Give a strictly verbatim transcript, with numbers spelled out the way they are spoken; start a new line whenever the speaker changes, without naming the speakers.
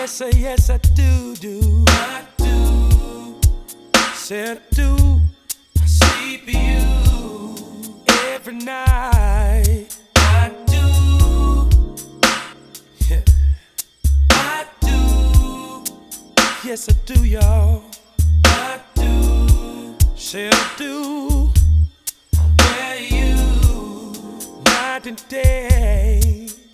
Yes, uh, yes, I do, do.
I do.
Said I do.
I sleep with you
every night.
I do.
Yeah.
I do.
Yes, I do, y'all.
I do.
Said I do.
Where you?
Night and day.